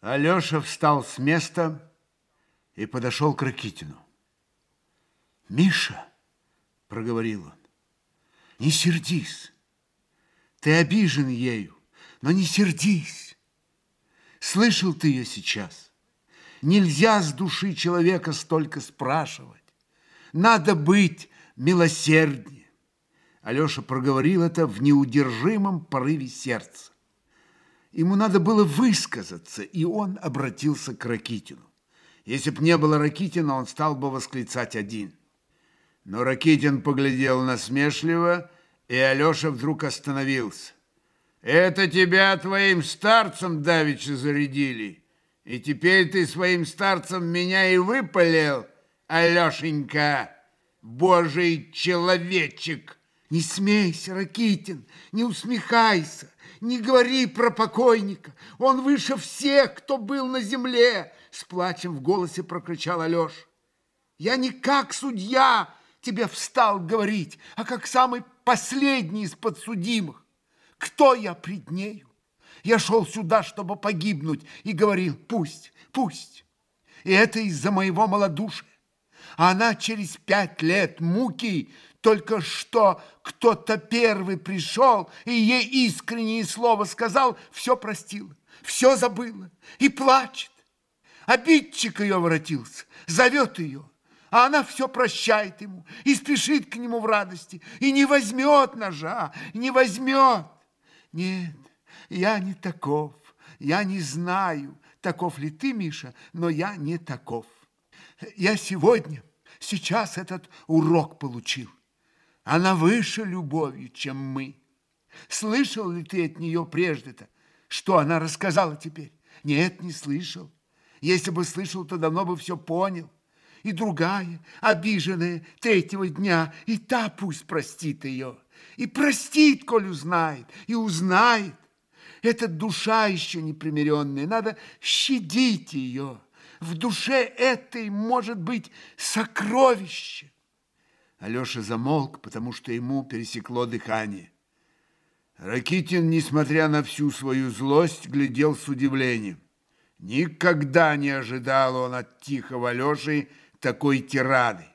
Алеша встал с места и подошел к Ракитину. «Миша, — проговорил он, — не сердись. Ты обижен ею, но не сердись. Слышал ты ее сейчас. Нельзя с души человека столько спрашивать. Надо быть милосерднее». Алеша проговорил это в неудержимом порыве сердца. Ему надо было высказаться, и он обратился к Ракитину. Если б не было Ракитина, он стал бы восклицать один. Но Ракитин поглядел насмешливо, и Алеша вдруг остановился. «Это тебя твоим старцем давеча зарядили, и теперь ты своим старцем меня и выпалил, Алешенька, божий человечек!» «Не смейся, Ракитин, не усмехайся, не говори про покойника. Он выше всех, кто был на земле!» С плачем в голосе прокричал Алеша. «Я не как судья тебе встал говорить, а как самый последний из подсудимых. Кто я пред нею? Я шел сюда, чтобы погибнуть, и говорил: пусть, пусть. И это из-за моего малодушия. А она через 5 лет муки, только что кто-то первый пришел и ей искреннее слово сказал, все простила, все забыла и плачет. Обидчик ее воротился, зовет ее, а она все прощает ему и спешит к нему в радости, и не возьмет ножа, не возьмет. Нет, я не таков, я не знаю, таков ли ты, Миша, но я не таков. Я сейчас этот урок получил. Она выше любовью, чем мы. Слышал ли ты от нее прежде-то, что она рассказала теперь? Нет, не слышал. Если бы слышал, то давно бы все понял. И другая, обиженная 3-го дня, и та пусть простит ее. И простит, коль узнает, и узнает. Эта душа еще непримиренная, надо щадить ее. В душе этой может быть сокровище. Алеша замолк, потому что ему пересекло дыхание. Ракитин, несмотря на всю свою злость, глядел с удивлением. Никогда не ожидал он от тихого Алеши такой тирады.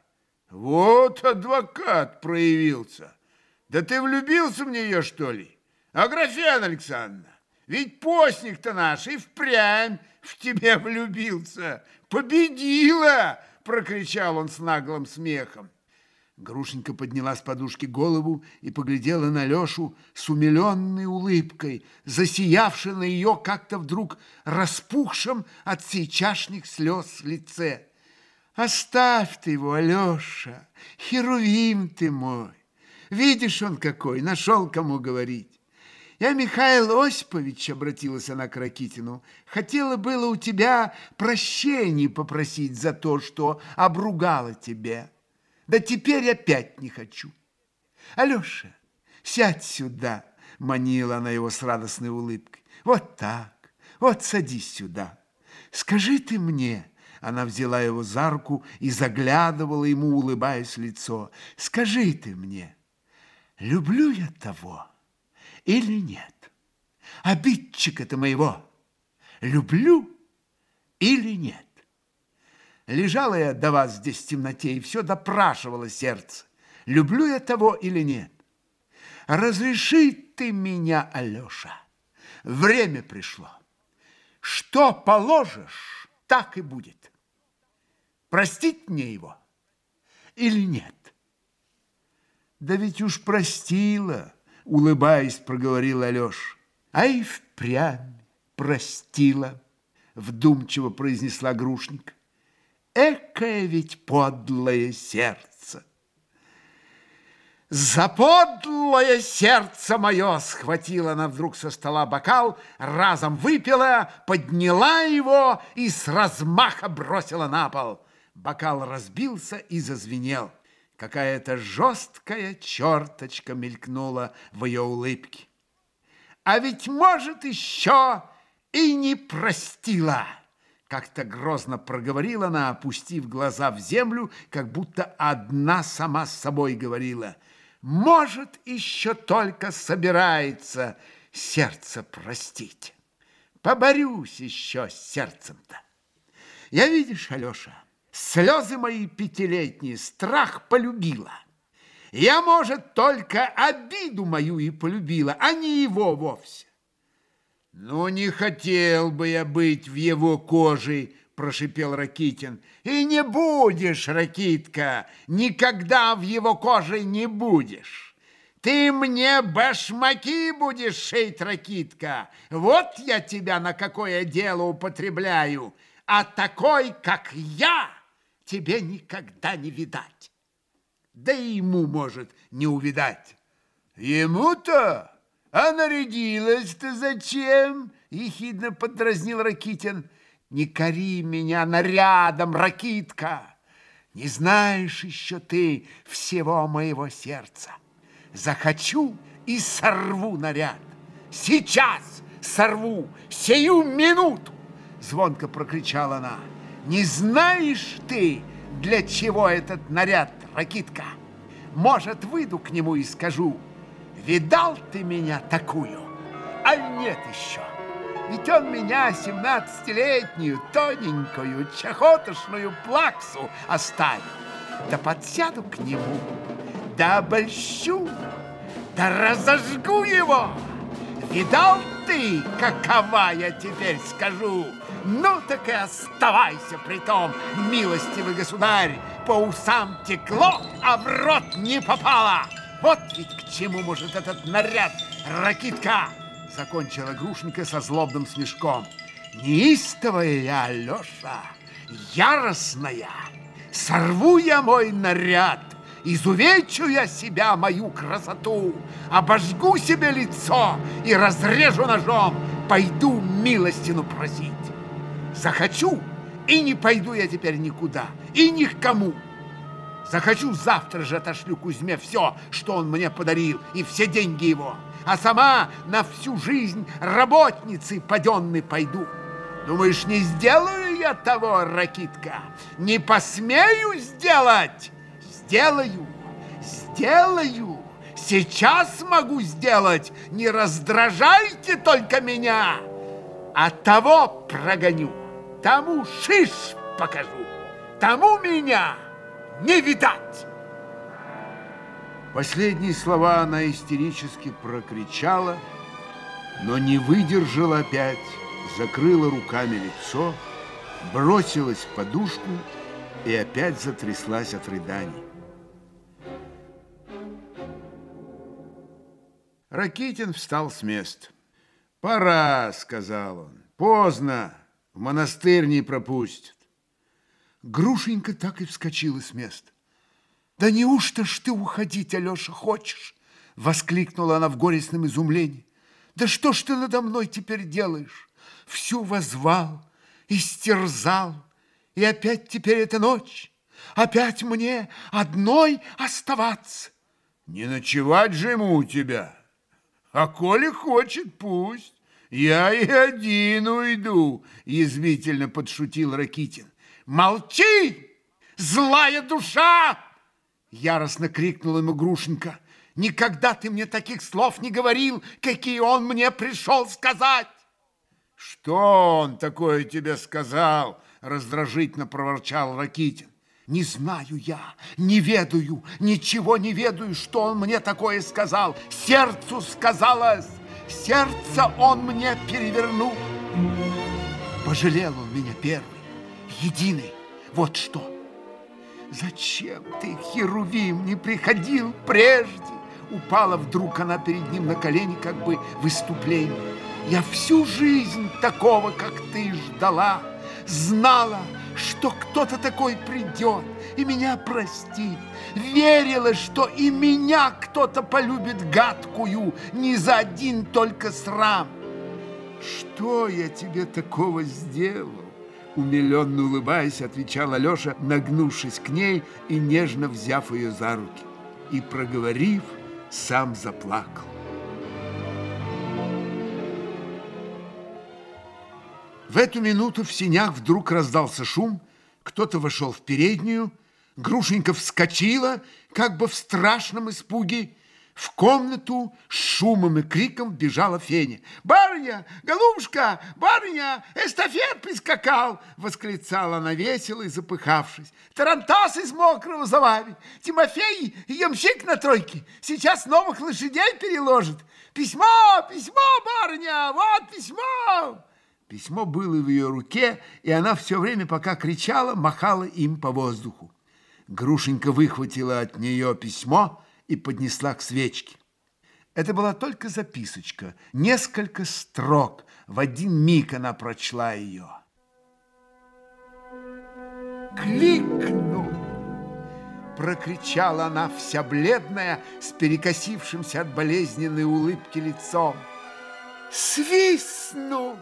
Вот адвокат проявился. Да ты влюбился в нее, что ли? Аграфена Александровна, ведь постник-то наш и впрямь в тебя влюбился. Победила! Прокричал он с наглым смехом. Грушенька подняла с подушки голову и поглядела на Алешу с умиленной улыбкой, засиявшей на ее как-то вдруг распухшем от сейчасшних слез лице. «Оставь ты его, Алеша, херувим ты мой! Видишь, он какой, нашел кому говорить. Я, Михаил Осипович, — обратилась она к Ракитину, — хотела было у тебя прощения попросить за то, что обругала тебя. Да теперь опять не хочу. Алеша, сядь сюда, — манила она его с радостной улыбкой. Вот так, вот садись сюда. Скажи ты мне, — она взяла его за руку и заглядывала ему, улыбаясь, в лицо. Скажи ты мне, люблю я того или нет? Обидчика-то моего люблю или нет? Лежала я до вас здесь в темноте и все допрашивала сердце. Люблю я того или нет? Разреши ты меня, Алеша. Время пришло. Что положишь, так и будет. Простить мне его или нет? Да ведь уж простила, улыбаясь, проговорил Алеша. А и впрямь простила, вдумчиво произнесла Грушника. Экое ведь подлое сердце! За подлое сердце мое! Схватила она вдруг со стола бокал, разом выпила, подняла его и с размаха бросила на пол. Бокал разбился и зазвенел. Какая-то жесткая черточка мелькнула в ее улыбке. А ведь, может, еще и не простила. Как-то грозно проговорила она, опустив глаза в землю, как будто одна сама с собой говорила. Может, еще только собирается сердце простить. Поборюсь еще с сердцем-то. Я, видишь, Алеша, слезы мои пятилетние страх полюбила. Я, может, только обиду мою и полюбила, а не его вовсе. Ну, не хотел бы я быть в его коже, прошипел Ракитин. И не будешь, Ракитка, никогда в его коже не будешь. Ты мне башмаки будешь шить, Ракитка. Вот я тебя на какое дело употребляю, а такой, как я, тебе никогда не видать. Да и ему, может, не увидать. Ему-то? А нарядилась-то зачем? Ехидно подразнил Ракитин. Не кори меня нарядом, Ракитка. Не знаешь еще ты всего моего сердца. Захочу и сорву наряд. Сейчас сорву, сию минуту. Звонко прокричала она. Не знаешь ты, для чего этот наряд, Ракитка? Может, выйду к нему и скажу: видал ты меня такую? А нет еще. Ведь он меня 17-летнюю, тоненькую, чахотошную плаксу оставил. Да подсяду к нему, да обольщу, да разожгу его. Видал ты, какова я теперь скажу? Ну так и оставайся при том, милостивый государь. По усам текло, а в рот не попало. Вот ведь к чему может этот наряд, Ракитка. Закончила Грушенька со злобным смешком. Неистовая я, Алеша, яростная. Сорву я мой наряд, изувечу я себя, мою красоту, обожгу себе лицо и разрежу ножом, пойду милостину просить. Захочу, и не пойду я теперь никуда, и ни к кому. Захочу, завтра же отошлю Кузьме все, что он мне подарил, и все деньги его, а сама на всю жизнь работницей паденной пойду. Думаешь, не сделаю я того, Ракитка? Не посмею сделать? Сделаю, сделаю. Сейчас могу сделать. Не раздражайте только меня. А того прогоню, тому шиш покажу, тому меня не видать. Последние слова она истерически прокричала, но не выдержала опять, закрыла руками лицо, бросилась в подушку и опять затряслась от рыданий. Ракитин встал с места. «Пора», — сказал он, — «поздно, в монастырь не пропустят». Грушенька так и вскочила с места. «Да неужто ж ты уходить, Алеша, хочешь?» — воскликнула она в горестном изумлении. «Да что ж ты надо мной теперь делаешь? Всю воззвал, истерзал, и опять теперь эта ночь, опять мне одной оставаться». «Не ночевать же ему у тебя, а коли хочет, пусть. Я и один уйду», — язвительно подшутил Ракитин. «Молчи, злая душа!» — яростно крикнула ему Грушенька. «Никогда ты мне таких слов не говорил, какие он мне пришел сказать!» «Что он такое тебе сказал?» — раздражительно проворчал Ракитин. «Не знаю я, не ведаю, ничего не ведаю, что он мне такое сказал. Сердцу сказалось, сердце он мне перевернул. Пожалел он меня первый, единый, вот что. Зачем ты, Херувим, не приходил прежде?» Упала вдруг она перед ним на колени, как бы в выступлении. «Я всю жизнь такого, как ты, ждала, знала, что кто-то такой придет и меня простит, верила, что и меня кто-то полюбит гадкую, не за один только срам. Что я тебе такого сделал?» Умиленно улыбаясь, отвечал Алеша, нагнувшись к ней и нежно взяв ее за руки. И, проговорив, сам заплакал. В эту минуту в сенях вдруг раздался шум, кто-то вошел в переднюю, Грушенька вскочила, как бы в страшном испуге, В комнату с шумом и криком бежала Феня. «Барыня! Голубушка! Барыня! Эстафет прискакал!» Восклицала она весело и запыхавшись. «Тарантас из мокрого завари! Тимофей ямщик на тройке! Сейчас новых лошадей переложит! Письмо! Письмо, барыня! Вот письмо!» Письмо было в ее руке, и она все время, пока кричала, махала им по воздуху. Грушенька выхватила от нее письмо и поднесла к свечке. Это была только записочка, несколько строк. В один миг она прочла ее. «Кликну!» – прокричала она, вся бледная, с перекосившимся от болезненной улыбки лицом. «Свистну!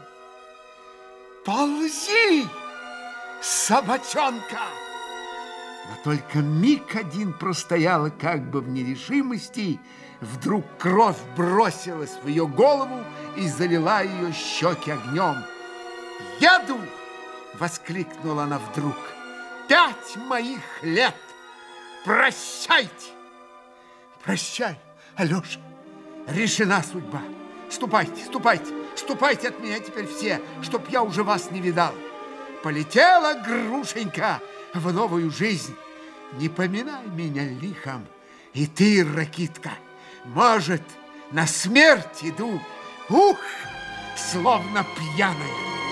Ползи, собачонка!» Но только миг один простояла как бы в нерешимости, вдруг кровь бросилась в ее голову и залила ее щеки огнем. «Еду!» — воскликнула она вдруг. «5 моих лет! Прощайте!» «Прощай, Алеша! Решена судьба! Ступайте, ступайте, ступайте от меня теперь все, чтоб я уже вас не видал! Полетела Грушенька в новую жизнь! Не поминай меня лихом! И ты, Ракитка, может, на смерть иду! Ух, словно пьяная!»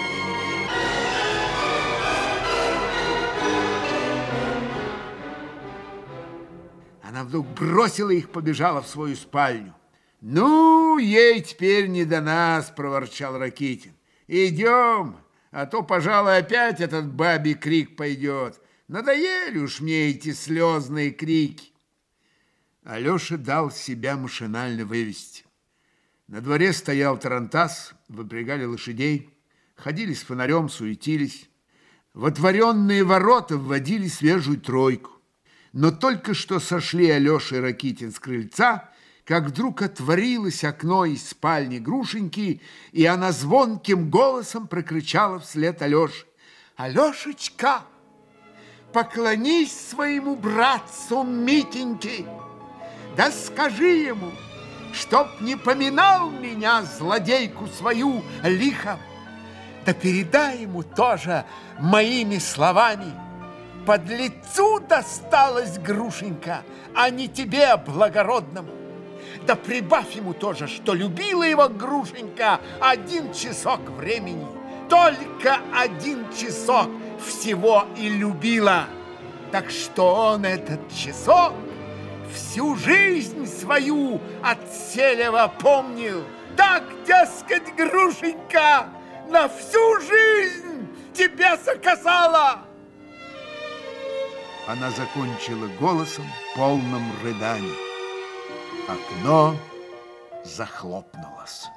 Она вдруг бросила их, побежала в свою спальню. «Ну, ей теперь не до нас», – проворчал Ракитин. «Идем, а то, пожалуй, опять этот бабий крик пойдет. Надоели уж мне эти слезные крики». Алеша дал себя машинально вывести. На дворе стоял тарантас, выпрягали лошадей, ходили с фонарем, суетились. В отворенные ворота вводили свежую тройку. Но только что сошли Алеша и Ракитин с крыльца, как вдруг отворилось окно из спальни Грушеньки, и она звонким голосом прокричала вслед Алёше: «Алешечка, поклонись своему братцу Митеньке, да скажи ему, чтоб не поминал меня, злодейку свою, лихом, да передай ему тоже моими словами: подлецу досталась Грушенька, а не тебе, благородному. Да прибавь ему тоже, что любила его Грушенька 1 часок времени. Только 1 часок всего и любила. Так что он этот часок всю жизнь свою от Селева помнил. Так, дескать, Грушенька, на всю жизнь тебе заказала». Она закончила голосом, полным рыданий. Окно захлопнулось.